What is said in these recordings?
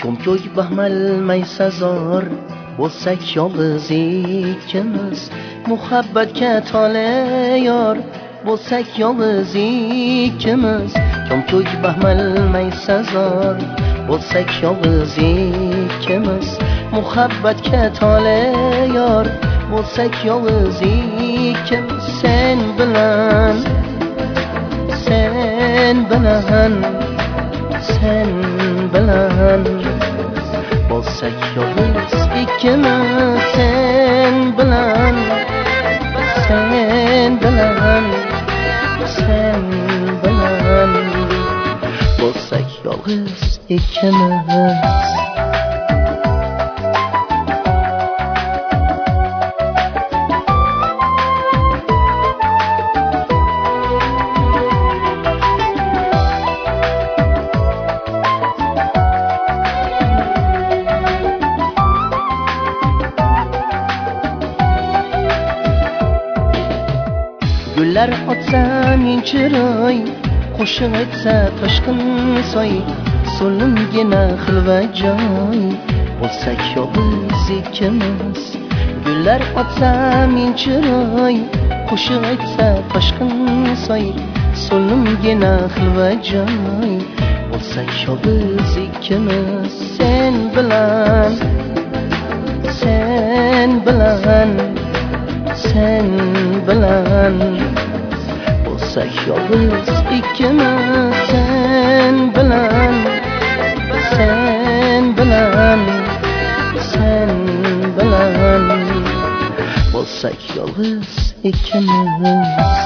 ko'mko'y baxmal maysazor bo'lsak yolg'iz ikkimiz, muhabbatga tole yor bo'lsak yolg'iz ikkimiz, ko'mko'y baxmal maysazor bo'lsak yolg'iz ikkimiz, muhabbatga tole yor bo'lsak yolg'iz ikkimiz. Sen bilan bo'lsak yolg'iz ikkimiz. Sen bilan bo'lsak yolg'iz ikkimiz. Gullar otsa ming chiroy, qo'shiq aytsa toshqin soy, so'limgina xilva joy bo'lsak yolg'iz ikkimiz. Gullar otsa ming chiroy, qo'shiq aytsa toshqin soy, so'limgina xilva joy bo'lsak yolg'iz ikkimiz. Sen bilan bo'lsak yolg'iz ikkimiz. Sen bilan bo'lsak yolg'iz ikkimiz.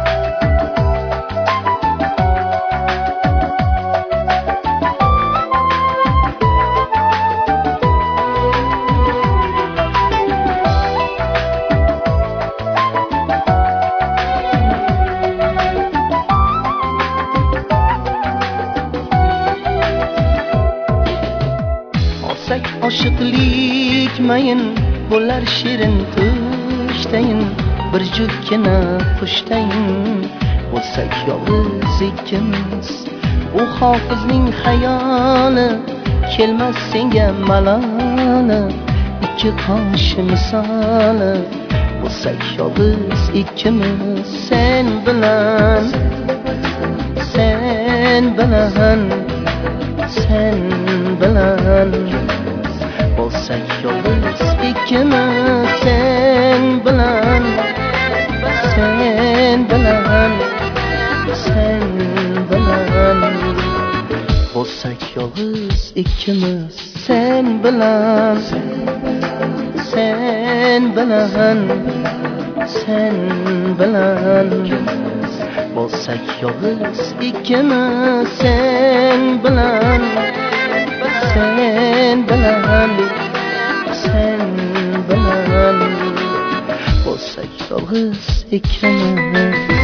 Oshiqlik mayin bo'lar shirin tushdayin, bir juftgina qushdayin bo'lsak yolg'iz ikkimiz. U hofizning xayoli kelmas senga maloli, ikki qosh misoli bo'lsak yolg'iz ikkimiz. Sen bilan bo'lsak yolg'iz ikkimiz. Sen bilan bo'lsak yolg'iz ikkimiz. Sen bilan bo'lsak yolg'iz ikkimiz. Sen bilan bo'lsak yolg'iz ikkimiz.